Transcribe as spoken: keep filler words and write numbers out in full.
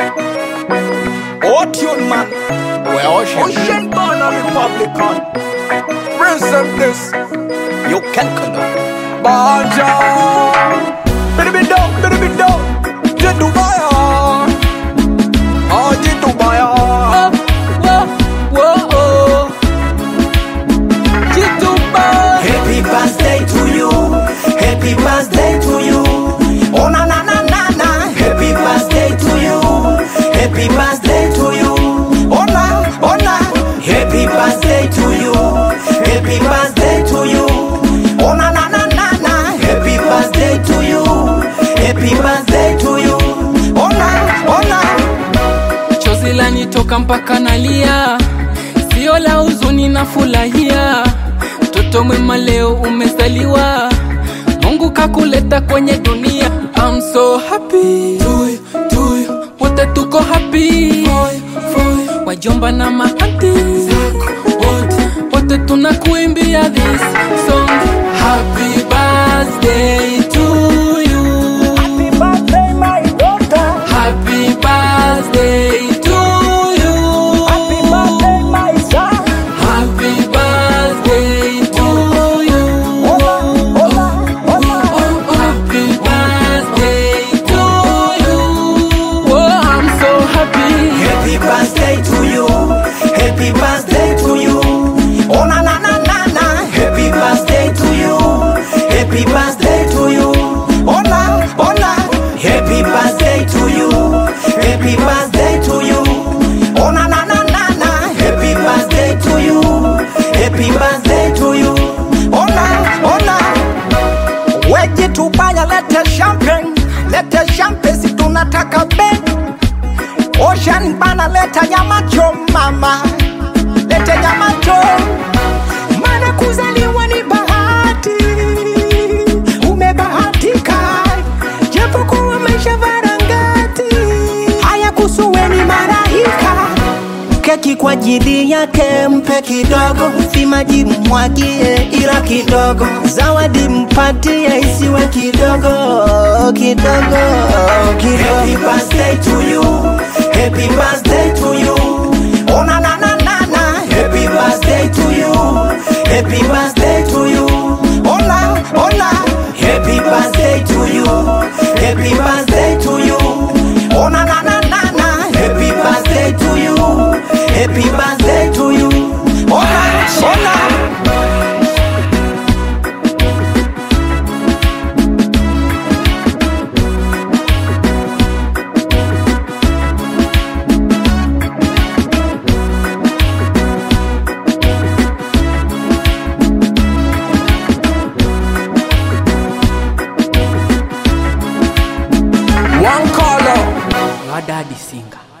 Tune man, we're Ocean. Ocean born a Republican. Present this, you can connect. Banja, bidi bidi do, bidi bidi do. Jitu baya, oh jitu baya. Whoa, whoa, whoa. Jitu baya. Happy birthday to you, happy birthday to you. Oh na na na na na. Happy birthday to you, happy birthday to you. Oh na, oh na. Happy birthday to you, happy birthday to you. Oh na na na na na. Happy birthday to you, happy birthday to you. Oh na, oh na. Chozi lanitoka mpaka nalia, sio la huzuni na furahia. Mtoto mwema leo umezaliwa, Mungu kakuleta kwenye dunia. I'm so happy to you, to you. Wote tuko happy for you, for you. Wajomba na maanti zako wote, wote tunakuimbia this song. Happy birthday to you, Happy birthday my daughter, happy birthday to you, happy birthday my son. happy birthday to you. Hola, hola, hola. Happy birthday to you. Oh, I'm so happy. Happy birthday to you, happy birthday to you. Oh na na na na na. Happy birthday to you, happy birthday to you. Oh na, oh na. Happy birthday to you, happy birthday to you. Oh na na na na na. Happy birthday to you, happy birthday to you. Oh na, oh na. Weji tubaya, lete champagne, lete champagne, si tunataka bang. Ocean bana, leta nyama choma mama, lete nyama choma. Maana kuzaliwa ni bahati, umebahatika, japo kuwa maisha varangati, haya kusuweni marahika. Keki kwa ajili yake mpe kidogo, vimaji mwagie ila kidogo, zawadi mpatie isiwe kidogo kidogo kidogo. Happy birthday to you, happy birthday to you. Oh na na na na na. Happy birthday to you, happy birthday to you. Oh na, oh na. Happy birthday to you, happy birthday to you. Oh na na na na na. Happy birthday to you, happy birthday to you. Oh na, oh na. One color. Your daddy singer.